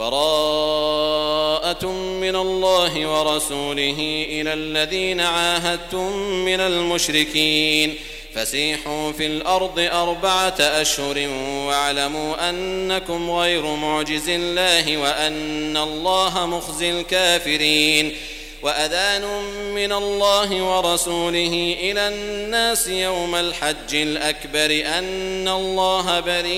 براءة من الله ورسوله إلى الذين عاهدتم من المشركين فسيحوا في الأرض 4 أشهر واعلموا أنكم غير معجز الله وأن الله مخزي الكافرين وأذان من الله ورسوله إلى الناس يوم الحج الأكبر أن الله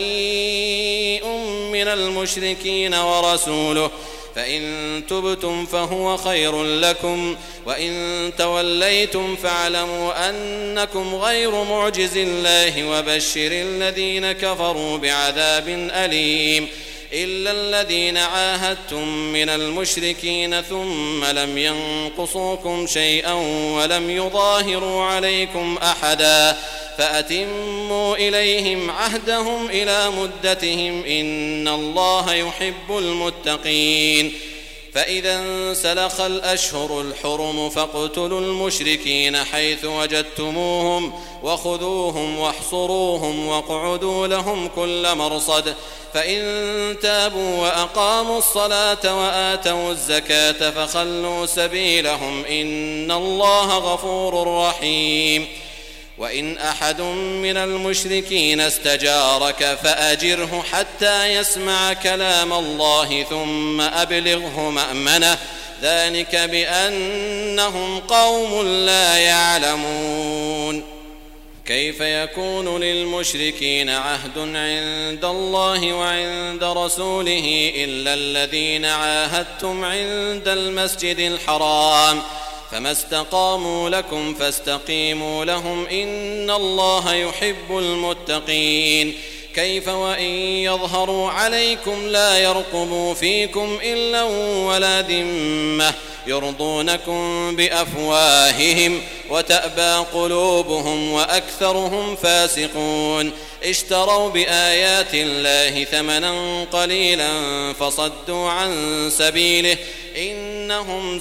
بريء من المشركين ورسوله فإن تبتم فهو خير لكم وإن توليتم فاعلموا أنكم غير معجز الله وبشر الذين كفروا بعذاب أليم إلا الذين عاهدتم من المشركين ثم لم ينقصوكم شيئا ولم يظاهروا عليكم أحدا فأتموا إليهم عهدهم إلى مدتهم إن الله يحب المتقين فإذا انسلخ الأشهر الحرم فاقتلوا المشركين حيث وجدتموهم وخذوهم واحصروهم واقعدوا لهم كل مرصد فإن تابوا وأقاموا الصلاة وآتوا الزكاة فخلوا سبيلهم إن الله غفور رحيم وإن أحد من المشركين استجارك فأجره حتى يسمع كلام الله ثم أبلغه مأمنه ذلك بأنهم قوم لا يعلمون كيف يكون للمشركين عهد عند الله وعند رسوله إلا الذين عاهدتم عند المسجد الحرام فما استقاموا لكم فاستقيموا لهم إن الله يحب المتقين كيف وإن يظهروا عليكم لا يرقبوا فيكم إلا ولا ذمة يرضونكم بأفواههم وتأبى قلوبهم وأكثرهم فاسقون اشتروا بآيات الله ثمنا قليلا فصدوا عن سبيله إنهم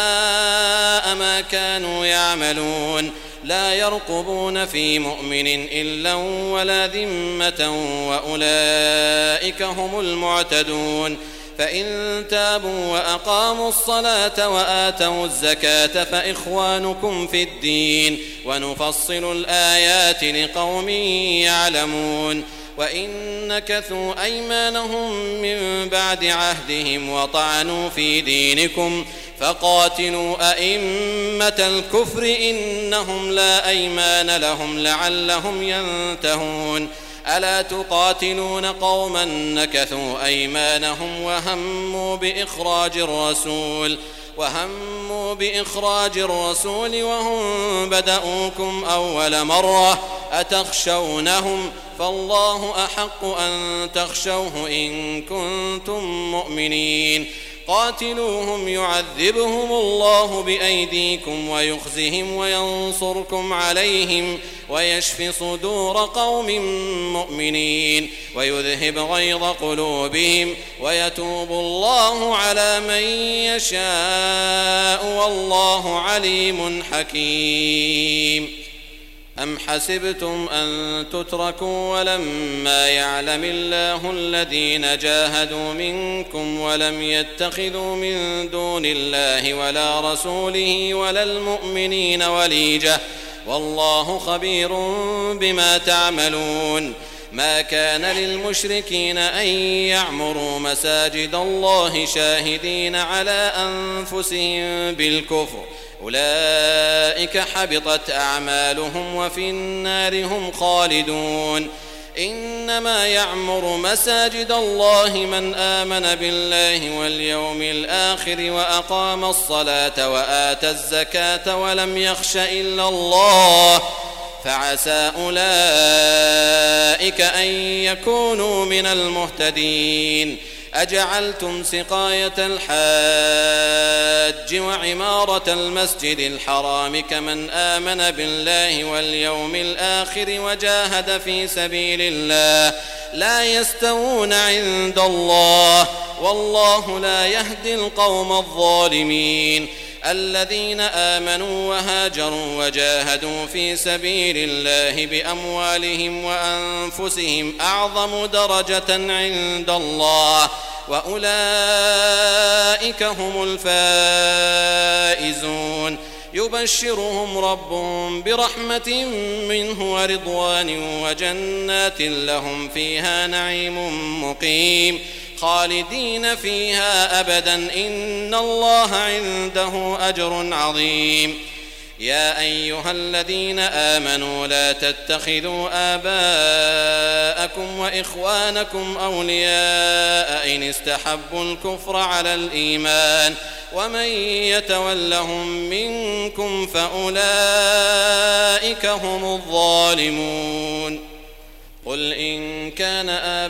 ساء ما كانوا يعملون لا يرقبون في مؤمن إلا ولا ذمة وأولئك هم المعتدون فإن تابوا وأقاموا الصلاة وآتوا الزكاة فإخوانكم في الدين ونفصل الآيات لقوم يعلمون وإن نكثوا أيمانهم من بعد عهدهم وطعنوا في دينكم فقاتلوا أئمة الكفر إنهم لا أيمان لهم لعلهم ينتهون ألا تقاتلون قوما نكثوا أيمانهم وهموا بإخراج الرسول وهم بدأوكم أول مرة أتخشونهم فالله أحق أن تخشوه إن كنتم مؤمنين قاتلوهم يعذبهم الله بأيديكم ويخزهم وينصركم عليهم ويشف صدور قوم مؤمنين ويذهب غيظ قلوبهم ويتوب الله على من يشاء والله عليم حكيم أم حسبتم أن تتركوا ولما يعلم الله الذين جاهدوا منكم ولم يتخذوا من دون الله ولا رسوله ولا المؤمنين وليجة والله خبير بما تعملون ما كان للمشركين أن يعمروا مساجد الله شاهدين على أنفسهم بالكفر أولئك حبطت أعمالهم وفي النار هم خالدون إنما يعمر مساجد الله من آمن بالله واليوم الآخر وأقام الصلاة وآتى الزكاة ولم يخش إلا الله فعسى أولئك أن يكونوا من المهتدين أجعلتم سقاية الحاج وعمارة المسجد الحرام كمن آمن بالله واليوم الآخر وجاهد في سبيل الله لا يستوون عند الله والله لا يهدي القوم الظالمين الذين آمنوا وهاجروا وجاهدوا في سبيل الله بأموالهم وأنفسهم أعظم درجة عند الله وأولئك هم الفائزون يبشرهم ربهم برحمة منه ورضوان وجنات لهم فيها نعيم مقيم خالدين فيها أبدا إن الله عنده أجر عظيم. يا أيها الذين آمنوا لا تتخذوا آباءكم وإخوانكم أولياء إن استحبوا الكفر على الإيمان ومن يتولهم منكم فأولئك هم الظالمون. قل إن كان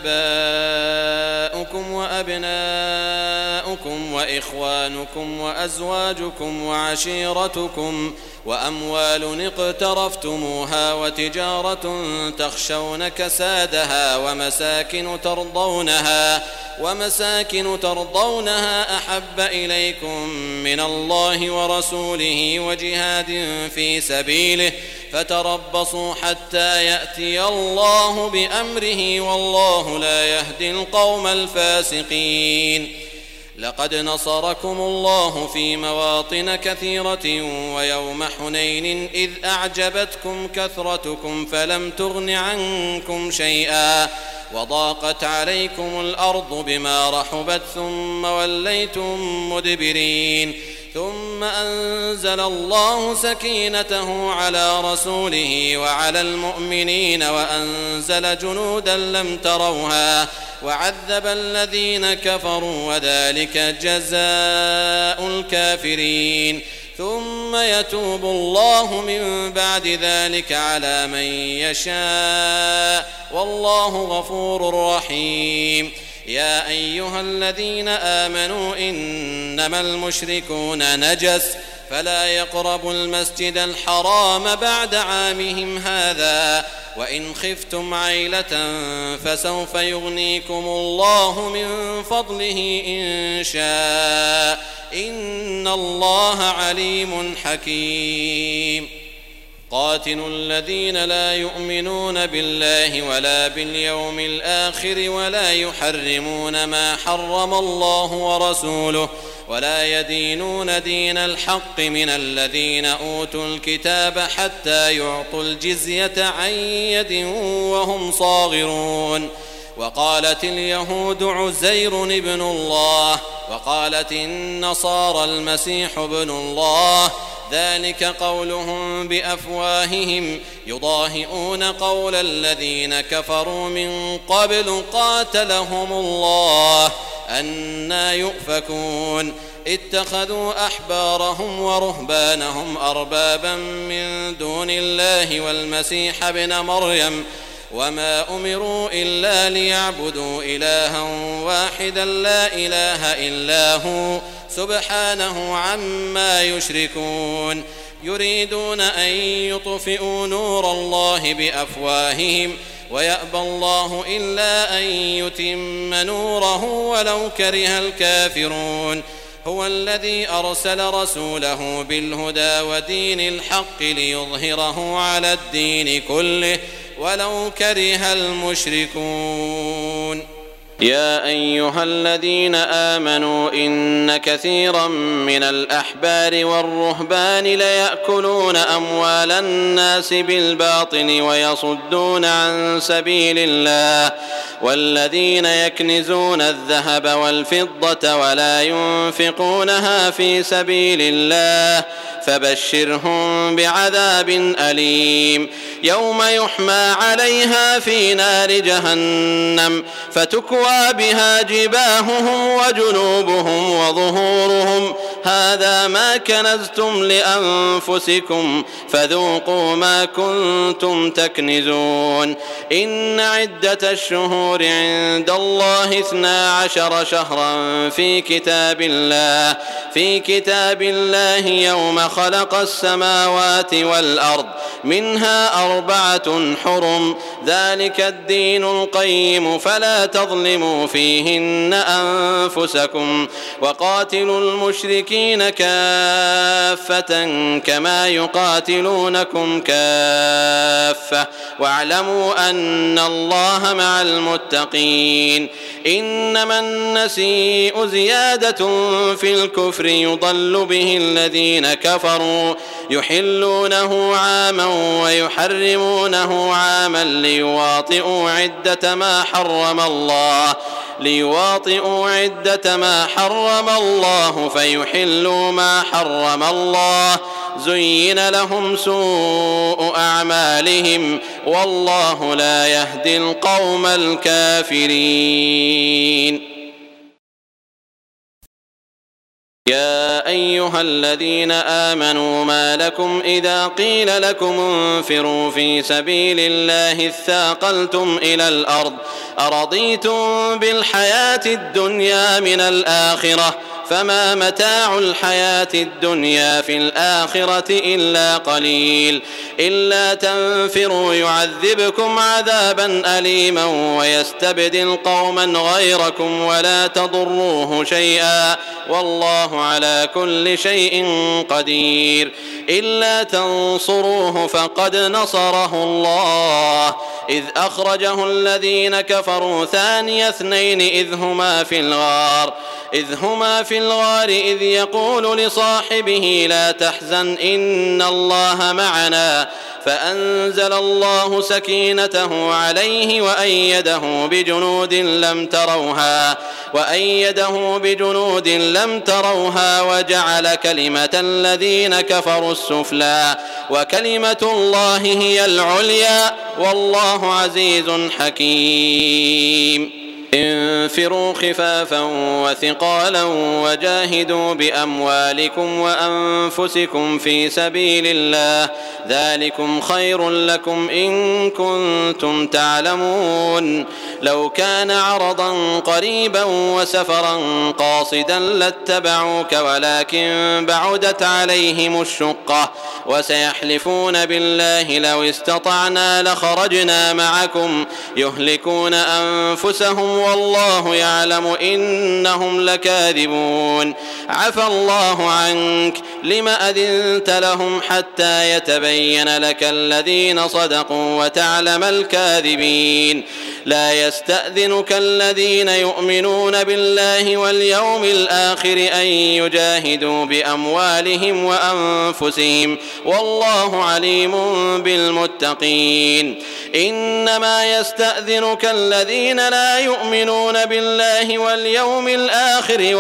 آباؤكم وأبناؤكم وإخوانكم وأزواجكم وعشيرتكم وأموال اقترفتموها وتجارة تخشون كسادها ومساكن ترضونها أحب إليكم من الله ورسوله وجهاد في سبيله فتربصوا حتى يأتي الله بأمره والله لا يهدي القوم الفاسقين. لقد نصركم الله في مواطن كثيرة ويوم حنين إذ أعجبتكم كثرتكم فلم تغن عنكم شيئا وضاقت عليكم الأرض بما رحبت ثم وليتم مدبرين ثم أنزل الله سكينته على رسوله وعلى المؤمنين وأنزل جنودا لم تروها وعذب الذين كفروا وذلك جزاء الكافرين. ثم يتوب الله من بعد ذلك على من يشاء والله غفور رحيم. يا أيها الذين آمنوا إنما المشركون نجس فلا يقربوا المسجد الحرام بعد عامهم هذا وإن خفتم عيلة فسوف يغنيكم الله من فضله إن شاء إن الله عليم حكيم. قاتلوا الذين لا يؤمنون بالله ولا باليوم الآخر ولا يحرمون ما حرم الله ورسوله ولا يدينون دين الحق من الذين أوتوا الكتاب حتى يعطوا الجزية عن يد وهم صاغرون. وقالت اليهود عزير ابن الله وقالت النصارى المسيح ابن الله ذلك قولهم بأفواههم يضاهئون قول الذين كفروا من قبل قاتلهم الله أنى يؤفكون. اتخذوا أحبارهم ورهبانهم أربابا من دون الله والمسيح ابن مريم وما أمروا إلا ليعبدوا إلها واحدا لا إله إلا هو سبحانه عما يشركون. يريدون أن يطفئوا نور الله بأفواههم ويأبى الله إلا أن يتم نوره ولو كره الكافرون. هو الذي أرسل رسوله بالهدى ودين الحق ليظهره على الدين كله ولو كره المشركون. يا أيها الذين آمنوا إن كثيرا من الأحبار والرهبان ليأكلون أموال الناس بالباطل ويصدون عن سبيل الله والذين يكنزون الذهب والفضة ولا ينفقونها في سبيل الله فبشرهم بعذاب أليم يوم يحمى عليها في نار جهنم فتكوى بها جباههم وجنوبهم وظهورهم هذا ما كنزتم لأنفسكم فذوقوا ما كنتم تكنزون. إن عدة الشهور عند الله 12 شهرا في كتاب الله يوم خلق السماوات والأرض منها 4 حرم ذلك الدين القيم فلا تظلموا فيهن أنفسكم وقاتلوا المشركين المشركين كافة كما يقاتلونكم كافة واعلموا أن الله مع المتقين. إنما النسيء زيادة في الكفر يضل به الذين كفروا يحلونه عاما ويحرمونه عاما ليواطئوا عدة ما حرم الله فيحلوا ما حرم الله. زين لهم سوء أعمالهم والله لا يهدي القوم الكافرين. يا أيها الذين آمنوا ما لكم إذا قيل لكم انفروا في سبيل الله اثاقلتم إلى الأرض أرضيتم بالحياة الدنيا من الآخرة فما متاع الحياة الدنيا في الآخرة إلا قليل. إلا تنفروا يعذبكم عذابا أليما ويستبدل قوما غيركم ولا تضروه شيئا والله على كل شيء قدير. إلا تنصروه فقد نصره الله إذ أخرجه الذين كفروا ثاني اثنين إذ هما في الغار إذ يقول لصاحبه لا تحزن إن الله معنا فأنزل الله سكينته عليه وأيده بجنود لم تروها وجعل كلمة الذين كفروا السفلى وكلمة الله هي العليا والله عزيز حكيم. انفروا خفافا وثقالا وجاهدوا بأموالكم وأنفسكم في سبيل الله ذلكم خير لكم إن كنتم تعلمون. لو كان عرضا قريبا وسفرا قاصدا لاتبعوك ولكن بعدت عليهم الشقة وسيحلفون بالله لو استطعنا لخرجنا معكم يهلكون أنفسهم والله يعلم إنهم لكاذبون. عفى الله عنك لم أذنت لهم حتى يتبين لك الذين صدقوا وتعلم الكاذبين. لا يستأذنك الذين يؤمنون بالله واليوم الآخر أن يجاهدوا بأموالهم وأنفسهم والله عليم بالمتقين. إنما يستأذنك الذين لا يؤمنون بالله واليوم الآخر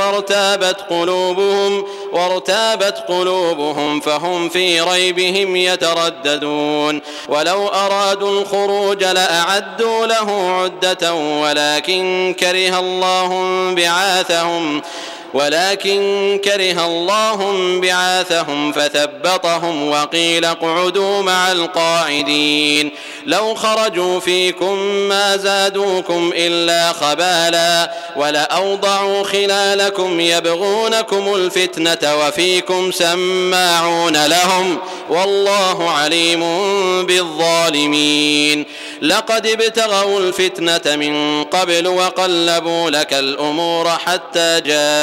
وارتابت قلوبهم فهم في ريبهم يترددون. ولو أرادوا الخروج لأعدوا له عدة ولكن كره الله بعاثهم فثبطهم وقيل اقعدوا مع القاعدين. لو خرجوا فيكم ما زادوكم إلا خبالا ولأوضعوا خلالكم يبغونكم الفتنة وفيكم سماعون لهم والله عليم بالظالمين. لقد ابتغوا الفتنة من قبل وقلبوا لك الأمور حتى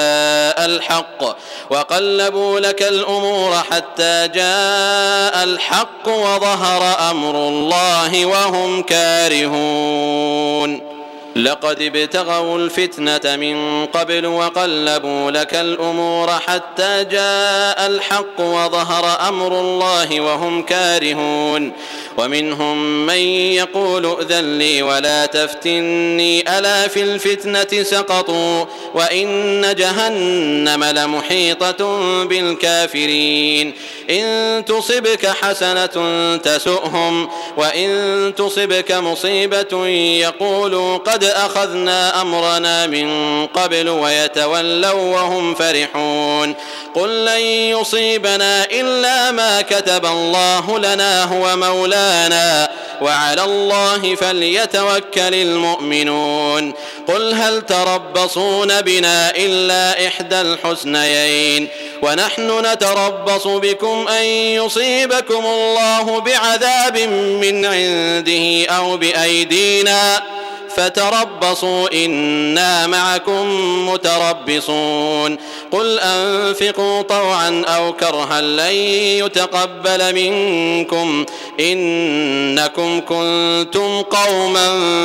جاء الحق وظهر أمر الله وهم كارهون. لقد ابتغوا الفتنة من قبل وقلبوا لك الأمور حتى جاء الحق وظهر أمر الله وهم كارهون. ومنهم من يقول ائذن لي ولا تفتني ألا في الفتنة سقطوا وإن جهنم لمحيطة بالكافرين. إن تصبك حسنة تسؤهم وإن تصبك مصيبة يقولوا قد أخذنا أمرنا من قبل ويتولوا وهم فرحون. قل لن يصيبنا إلا ما كتب الله لنا هو مولانا وعلى الله فليتوكل المؤمنون. قل هل تربصون بنا إلا إحدى الحسنيين ونحن نتربص بكم أن يصيبكم الله بعذاب من عنده أو بأيدينا فتربصوا إنا معكم متربصون قل أنفقوا طوعا أو كرها لن يتقبل منكم إنكم كنتم قوما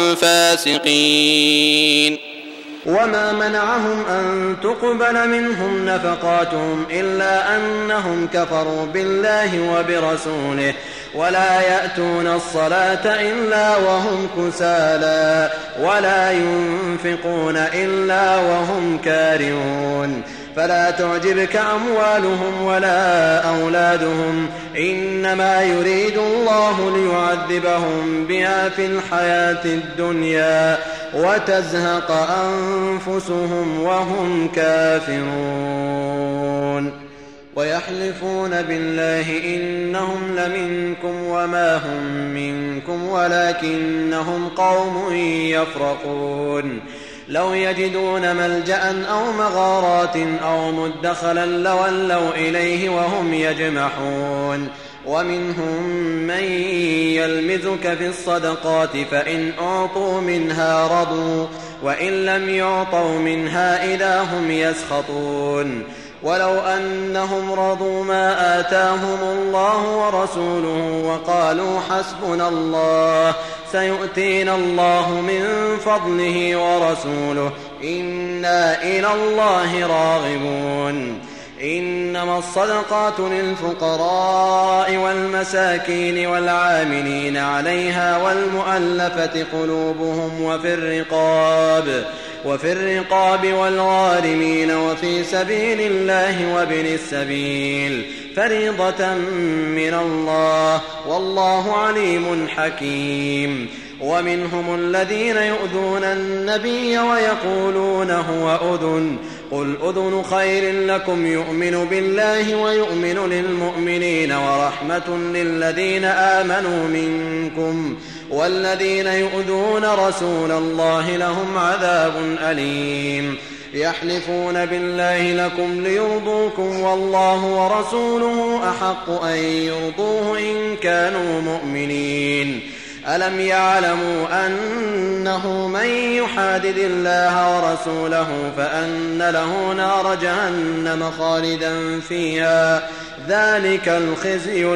فاسقين. وما منعهم أن تقبل منهم نفقاتهم إلا أنهم كفروا بالله وبرسوله ولا يأتون الصلاة إلا وهم كسالى ولا ينفقون إلا وهم كارهون فلا تعجبك أموالهم ولا أولادهم إنما يريد الله ليعذبهم بها في الحياة الدنيا وتزهق أنفسهم وهم كافرون ويحلفون بالله إنهم لمنكم وما هم منكم ولكنهم قوم يفرقون لو يجدون ملجأ أو مغارات أو مدخلا لولوا إليه وهم يجمحون ومنهم من يلمزك في الصدقات فإن أعطوا منها رضوا وإن لم يعطوا منها إذا هم يسخطون ولو أنهم رضوا ما آتاهم الله ورسوله وقالوا حسبنا الله سيؤتينا الله من فضله ورسوله إنا إلى الله راغبون إنما الصدقات للفقراء والمساكين والعاملين عليها والمؤلفة قلوبهم وفي الرقاب والغارمين وفي سبيل الله وابن السبيل فريضة من الله والله عليم حكيم. ومنهم الذين يؤذون النبي ويقولون هو أذن قل أذن خير لكم يؤمن بالله ويؤمن للمؤمنين ورحمة للذين آمنوا منكم والذين يؤذون رسول الله لهم عذاب أليم. يحلفون بالله لكم ليرضوكم والله ورسوله أحق أن يرضوه إن كانوا مؤمنين. ألم يعلموا أنه من يحادد الله ورسوله فأن له نار جهنم خالدا فيها ذلك الخزي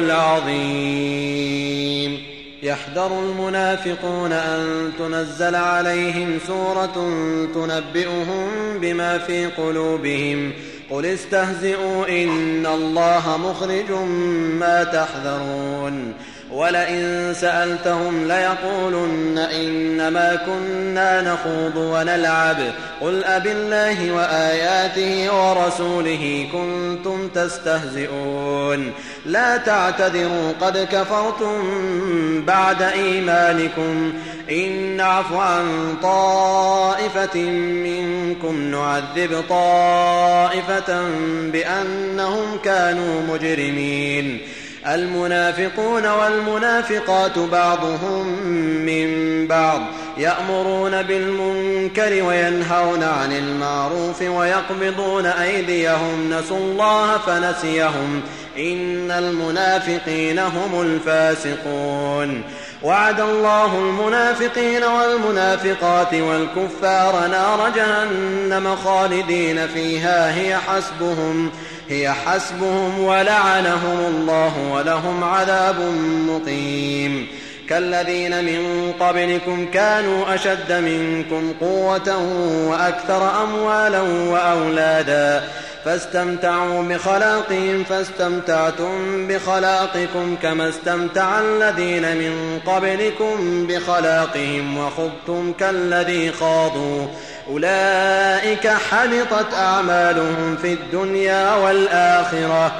العظيم. يحذر المنافقون أن تنزل عليهم سورة تنبئهم بما في قلوبهم قل استهزئوا إن الله مخرج ما تحذرون ولئن سألتهم ليقولن إنما كنا نخوض ونلعب قل أبالله وآياته ورسوله كنتم تستهزئون لا تعتذروا قد كفرتم بعد إيمانكم إن نعف عن طائفة منكم نعذب طائفة بأنهم كانوا مجرمين. المنافقون والمنافقات بعضهم من بعض يأمرون بالمنكر وينهون عن المعروف ويقبضون أيديهم نسوا الله فنسيهم إن المنافقين هم الفاسقون. وعد الله المنافقين والمنافقات والكفار نار جهنم خالدين فيها هي حسبهم ولعنهم الله ولهم عذاب مقيم. كالذين من قبلكم كانوا أشد منكم قوة وأكثر أموالا وأولادا فاستمتعوا بخلاقهم فاستمتعتم بخلاقكم كما استمتع الذين من قبلكم بخلاقهم وخضتم كالذي خاضوا أولئك حبطت أعمالهم في الدنيا والآخرة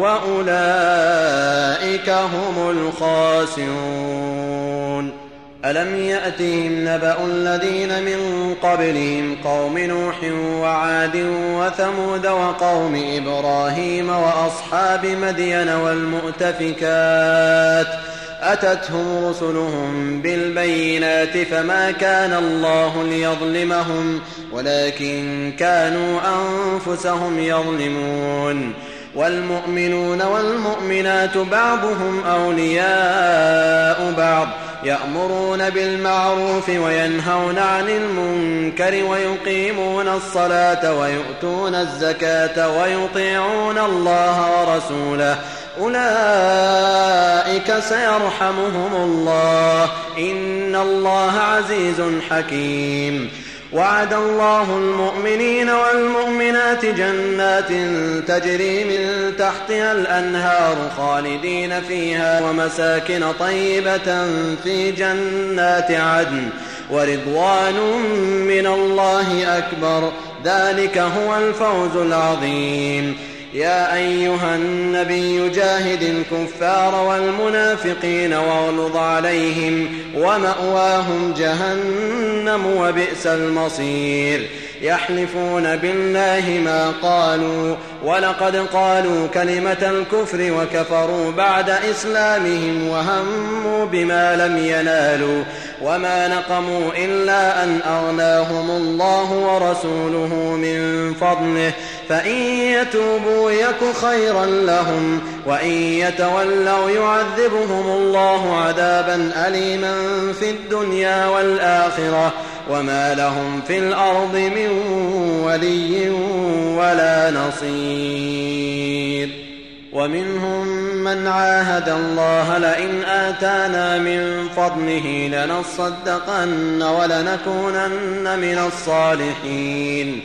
وأولئك هم الخاسرون. ألم يأتهم نبأ الذين من قبلهم قوم نوح وعاد وثمود وقوم إبراهيم وأصحاب مدين والمؤتفكات أتتهم رسلهم بالبينات فما كان الله ليظلمهم ولكن كانوا أنفسهم يظلمون. والمؤمنون والمؤمنات بعضهم أولياء بعض يأمرون بالمعروف وينهون عن المنكر ويقيمون الصلاة ويؤتون الزكاة ويطيعون الله ورسوله أولئك سيرحمهم الله إن الله عزيز حكيم. وعد الله المؤمنين والمؤمنات جنات تجري من تحتها الأنهار خالدين فيها ومساكن طيبة في جنات عدن ورضوان من الله أكبر ذلك هو الفوز العظيم. يا أيها النبي جاهد الكفار والمنافقين واغلظ عليهم ومأواهم جهنم وبئس المصير. يحلفون بالله ما قالوا ولقد قالوا كلمة الكفر وكفروا بعد إسلامهم وهموا بما لم ينالوا وما نقموا إلا أن أغناهم الله ورسوله من فضله فإن يتوبوا يك خيرا لهم وإن يتولوا يعذبهم الله عذابا أليما في الدنيا والآخرة وما لهم في الأرض من ولي ولا نصير. ومنهم من عاهد الله لئن آتانا من فضله لنصدقن ولنكونن من الصالحين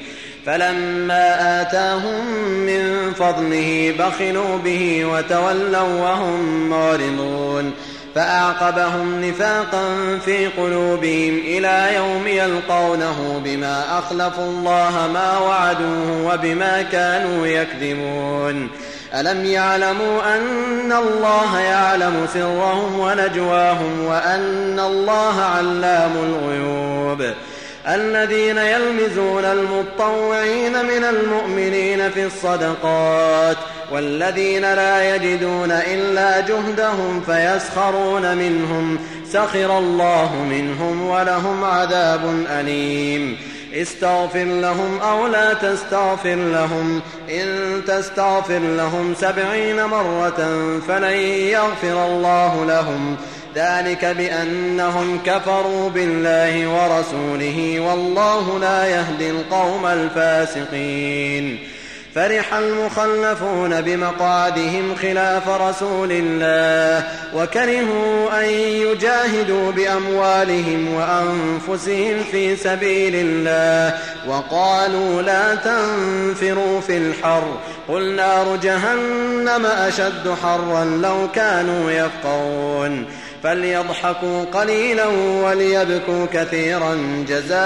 فلما آتاهم من فضله بخلوا به وتولوا وهم معرضون فأعقبهم نفاقا في قلوبهم إلى يوم يلقونه بما أخلفوا الله ما وعدوه وبما كانوا يكذبون. ألم يعلموا أن الله يعلم سرهم ونجواهم وأن الله علام الغيوب. الذين يلمزون المطوعين من المؤمنين في الصدقات والذين لا يجدون إلا جهدهم فيسخرون منهم سخر الله منهم ولهم عذاب أليم. استغفر لهم أو لا تستغفر لهم إن تستغفر لهم 70 مرة فلن يغفر الله لهم ذلك بأنهم كفروا بالله ورسوله والله لا يهدي القوم الفاسقين. فرح المخلفون بمقعدهم خلاف رسول الله وكرهوا أن يجاهدوا بأموالهم وأنفسهم في سبيل الله وقالوا لا تنفروا في الحر قل نار جهنم أشد حرا لو كانوا يفقهون. فليضحكوا قليلا وليبكوا كثيرا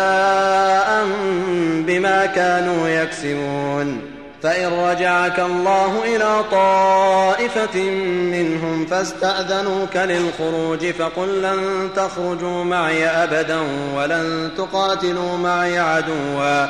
جزاء بما كانوا يكسبون. فإن رجعك الله إلى طائفة منهم فاستأذنوك للخروج فقل لن تخرجوا معي أبدا ولن تقاتلوا معي عدوا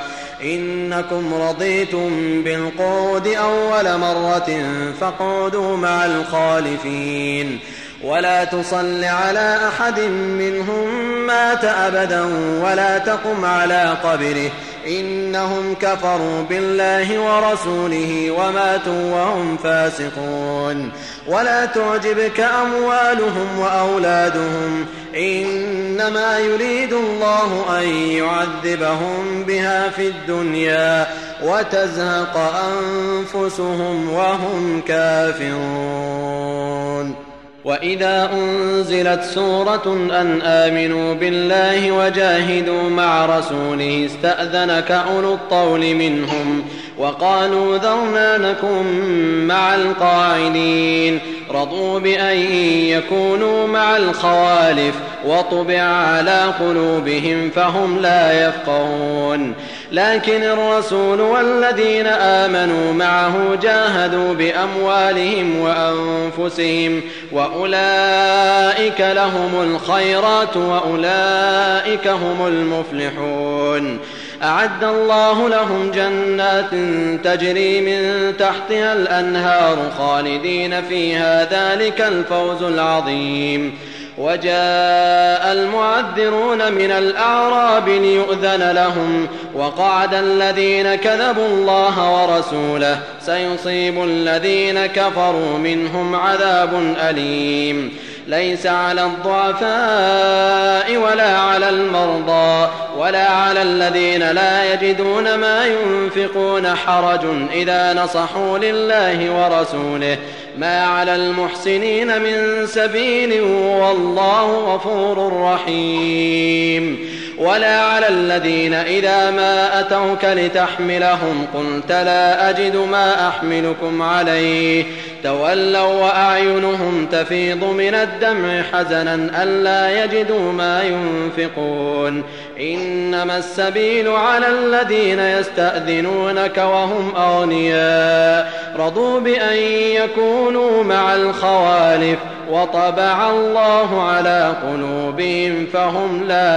إنكم رضيتم بالقعود أول مرة فاقعدوا مع الخالفين ولا تصل على أحد منهم مات أبدا ولا تقم على قبره إنهم كفروا بالله ورسوله وماتوا وهم فاسقون. ولا تعجبك أموالهم وأولادهم إنما يريد الله أن يعذبهم بها في الدنيا وتزهق أنفسهم وهم كافرون. وإذا أنزلت سورة أن آمنوا بالله وجاهدوا مع رسوله استأذنك أولو الطول منهم وقالوا ذرنا نكن مع القاعدين رضوا بأن يكونوا مع الخوالف وطبع على قلوبهم فهم لا يفقهون. لكن الرسول والذين آمنوا معه جاهدوا بأموالهم وأنفسهم وأولئك لهم الخيرات وأولئك هم المفلحون. أعد الله لهم جنات تجري من تحتها الأنهار خالدين فيها ذلك الفوز العظيم. وجاء المعذرون من الأعراب ليؤذن لهم وقعد الذين كذبوا الله ورسوله سيصيب الذين كفروا منهم عذاب أليم. ليس على الضعفاء ولا على المرضى ولا على الذين لا يجدون ما ينفقون حرج إذا نصحوا لله ورسوله ما على المحسنين من سبيل والله غفور رحيم. ولا على الذين إذا ما أتوك لتحملهم قلت لا أجد ما أحملكم عليه تولوا وأعينهم تفيض من الدمع حزنا ألا يجدوا ما ينفقون إنما السبيل على الذين يستأذنونك وهم أغنياء رضوا بأن يكونوا مع الخوالف وطبع الله على قلوبهم فهم لا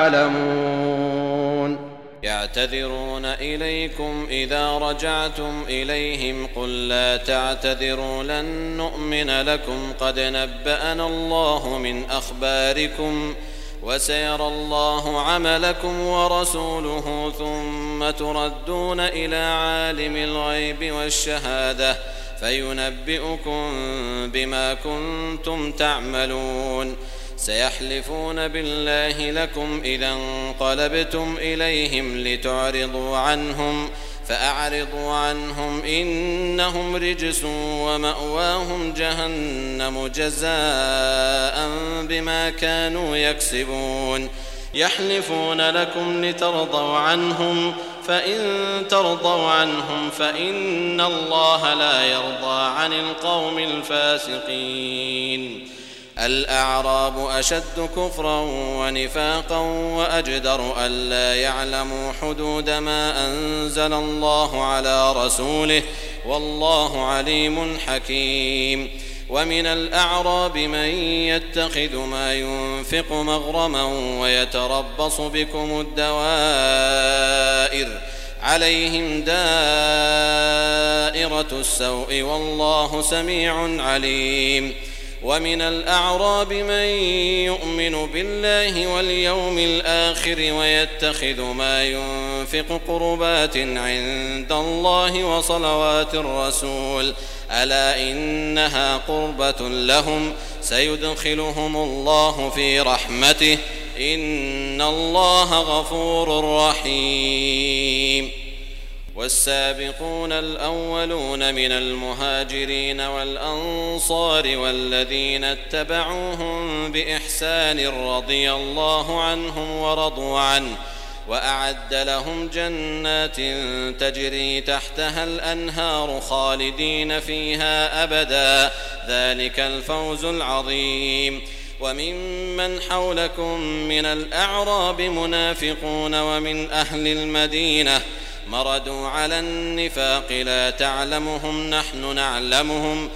يعلمون. يعتذرون إليكم إذا رجعتم إليهم قل لا تعتذروا لن نؤمن لكم قد نبأنا الله من أخباركم وسيرى الله عملكم ورسوله ثم تردون إلى عالم الغيب والشهادة فينبئكم بما كنتم تعملون. سيحلفون بالله لكم إذا انقلبتم إليهم لتعرضوا عنهم فأعرضوا عنهم إنهم رجس ومأواهم جهنم جزاء بما كانوا يكسبون. يحلفون لكم لترضوا عنهم فإن ترضوا عنهم فإن الله لا يرضى عن القوم الفاسقين. الأعراب أشد كفرا ونفاقا وأجدر ألا يعلموا حدود ما أنزل الله على رسوله والله عليم حكيم. ومن الأعراب من يتخذ ما ينفق مغرما ويتربص بكم الدوائر عليهم دائرة السوء والله سميع عليم. ومن الأعراب من يؤمن بالله واليوم الآخر ويتخذ ما ينفق قربات عند الله وصلوات الرسول ألا إنها قربة لهم سيدخلهم الله في رحمته إن الله غفور رحيم. والسابقون الأولون من المهاجرين والأنصار والذين اتبعوهم بإحسان رضي الله عنهم ورضوا عنه وأعد لهم جنات تجري تحتها الأنهار خالدين فيها أبدا ذلك الفوز العظيم. وممن حولكم من الأعراب منافقون ومن أهل المدينة مردوا على النفاق لا تعلمهم نحن نعلمهم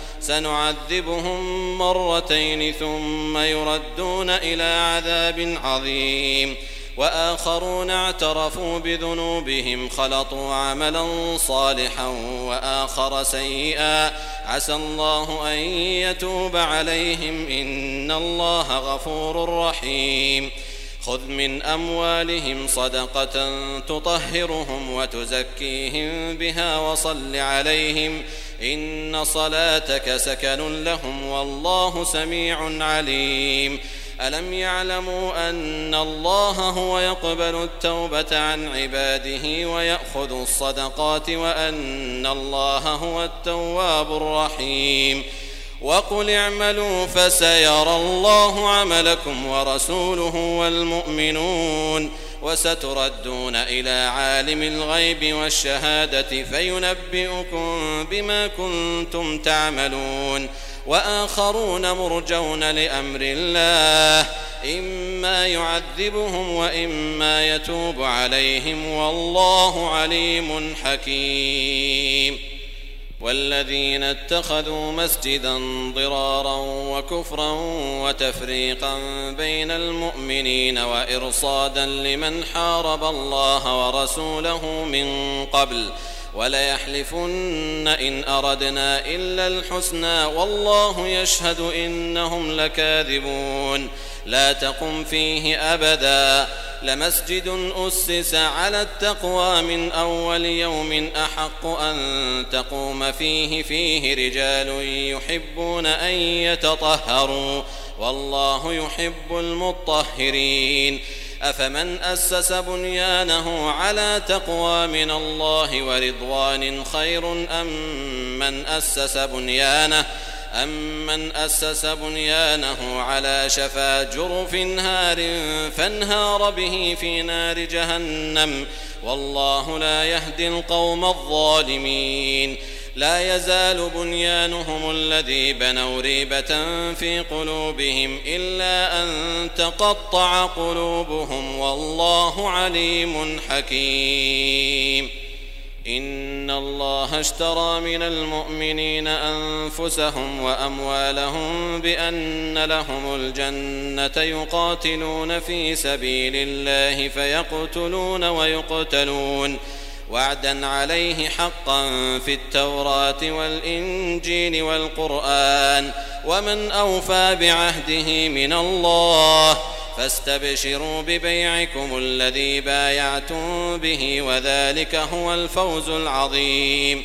سنعذبهم مرتين ثم يردون إلى عذاب عظيم. وآخرون اعترفوا بذنوبهم خلطوا عملا صالحا وآخر سيئا عسى الله أن يتوب عليهم إن الله غفور رحيم. خذ من أموالهم صدقة تطهرهم وتزكيهم بها وصل عليهم إن صلاتك سكن لهم والله سميع عليم. ألم يعلموا أن الله هو يقبل التوبة عن عباده ويأخذ الصدقات وأن الله هو التواب الرحيم. وقل اعملوا فسيرى الله عملكم ورسوله والمؤمنون وستردون إلى عالم الغيب والشهادة فينبئكم بما كنتم تعملون. وآخرون مرجون لأمر الله إما يعذبهم وإما يتوب عليهم والله عليم حكيم. والذين اتخذوا مسجدا ضرارا وكفرا وتفريقا بين المؤمنين وإرصادا لمن حارب الله ورسوله من قبل وليحلفن إن أردنا إلا الحسنى والله يشهد إنهم لكاذبون لا تقم فيه أبدا لمسجد أسس على التقوى من أول يوم أحق أن تقوم فيه رجال يحبون أن يتطهروا والله يحب المطهرين أفمن أسس بنيانه على تقوى من الله ورضوان خير أم من أسس بنيانه على شفا جرف هار فانهار به في نار جهنم والله لا يهدي القوم الظالمين لا يزال بنيانهم الذي بنوا ريبة في قلوبهم إلا أن تقطع قلوبهم والله عليم حكيم إن الله اشترى من المؤمنين أنفسهم وأموالهم بأن لهم الجنة يقاتلون في سبيل الله فيقتلون ويقتلون وعدا عليه حقا في التوراة والإنجيل والقرآن ومن أوفى بعهده من الله فاستبشروا ببيعكم الذي بايعتم به وذلك هو الفوز العظيم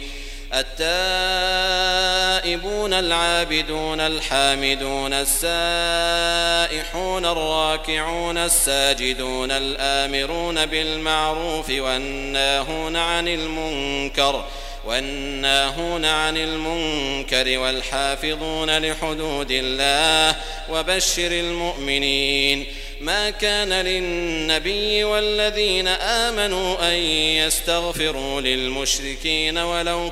التائبون العابدون الحامدون السائحون الراكعون الساجدون الآمرون بالمعروف والناهون عن المنكر والحافظون لحدود الله وبشر المؤمنين ما كان للنبي والذين آمنوا أن يستغفروا للمشركين ولو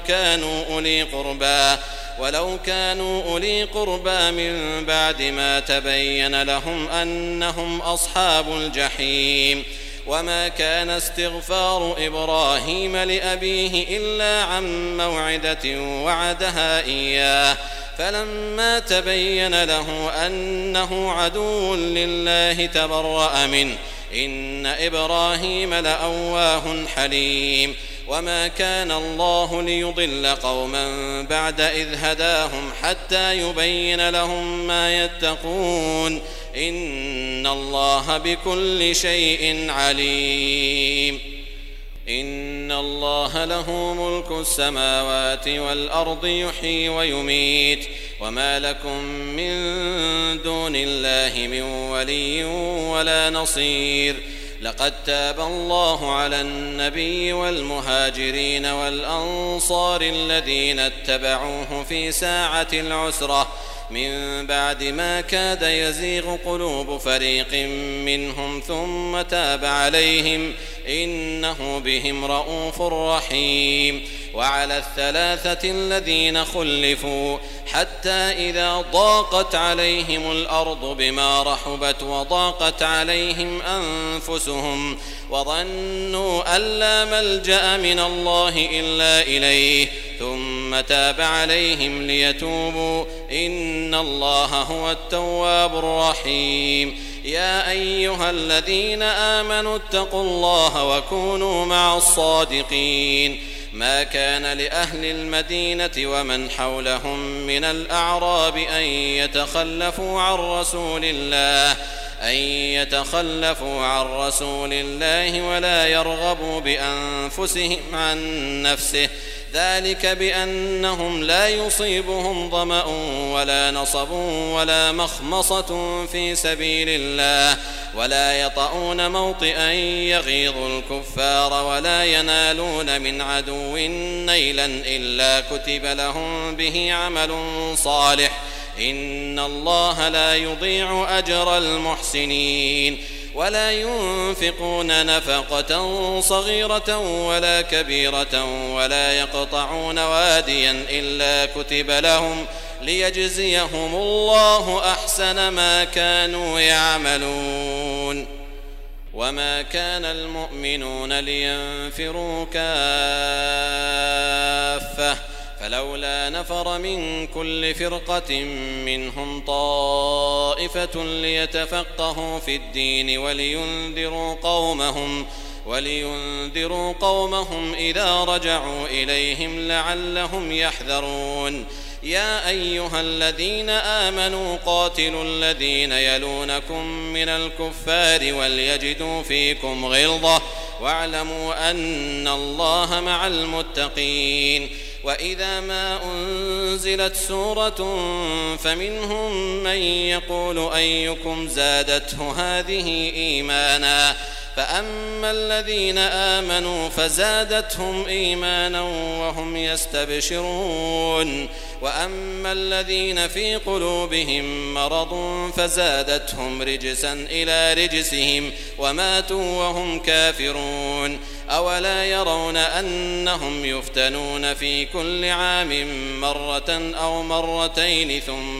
كانوا أولي قربى من بعد ما تبين لهم أنهم أصحاب الجحيم وما كان استغفار إبراهيم لأبيه إلا عن موعدة وعدها إياه فلما تبين له أنه عدو لله تبرأ منه إن إبراهيم لأواه حليم وما كان الله ليضل قوما بعد إذ هداهم حتى يبين لهم ما يتقون إن الله بكل شيء عليم إن الله له ملك السماوات والأرض يحيي ويميت وما لكم من دون الله من ولي ولا نصير لقد تاب الله على النبي والمهاجرين والأنصار الذين اتبعوه في ساعة العسرة من بعد ما كاد يزيغ قلوب فريق منهم ثم تاب عليهم إنه بهم رءوف رحيم وعلى الثلاثة الذين خلفوا حتى إذا ضاقت عليهم الأرض بما رحبت وضاقت عليهم أنفسهم وظنوا أن لا ملجأ من الله إلا إليه ثم تاب عليهم ليتوبوا إن الله هو التواب الرحيم يا أيها الذين آمنوا اتقوا الله وكونوا مع الصادقين ما كان لأهل المدينة ومن حولهم من الأعراب أن يتخلفوا عن رسول الله ولا يرغبوا بأنفسهم عن نفسه ذلك بأنهم لا يصيبهم ظمأ ولا نصب ولا مخمصة في سبيل الله ولا يطؤون موطئا يغيظ الكفار ولا ينالون من عدو نيلا إلا كتب لهم به عمل صالح إن الله لا يضيع أجر المحسنين ولا ينفقون نفقة صغيرة ولا كبيرة ولا يقطعون واديا إلا كتب لهم ليجزيهم الله أحسن ما كانوا يعملون وما كان المؤمنون لينفروا كافة فلولا نفر من كل فرقة منهم طائفة ليتفقهوا في الدين ولينذروا قومهم ولينذروا قومهم إذا رجعوا إليهم لعلهم يحذرون يا أيها الذين آمنوا قاتلوا الذين يلونكم من الكفار وليجدوا فيكم غلظة واعلموا أن الله مع المتقين وإذا ما أنزلت سورة فمنهم من يقول أيكم زادته هذه إيمانا فأما الذين آمنوا فزادتهم إيمانا وهم يستبشرون وأما الذين في قلوبهم مرض فزادتهم رجسا إلى رجسهم وماتوا وهم كافرون أولا يرون أنهم يفتنون في كل عام مرة أو مرتين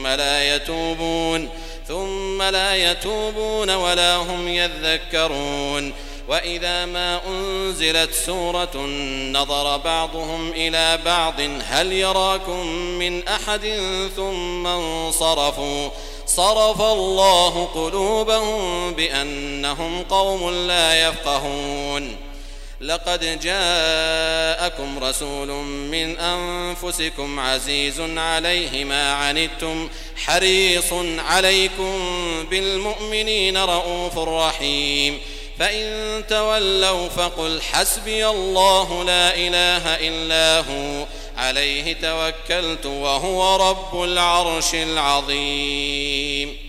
ثم لا يتوبون ولا هم يذكرون وإذا ما أنزلت سورة نظر بعضهم إلى بعض هل يراكم من أحد ثم انصرفوا صرف الله قلوبهم بأنهم قوم لا يفقهون لقد جاءكم رسول من أنفسكم عزيز عليه ما عنتم حريص عليكم بالمؤمنين رؤوف رحيم فإن تولوا فقل حسبي الله لا إله إلا هو عليه توكلت وهو رب العرش العظيم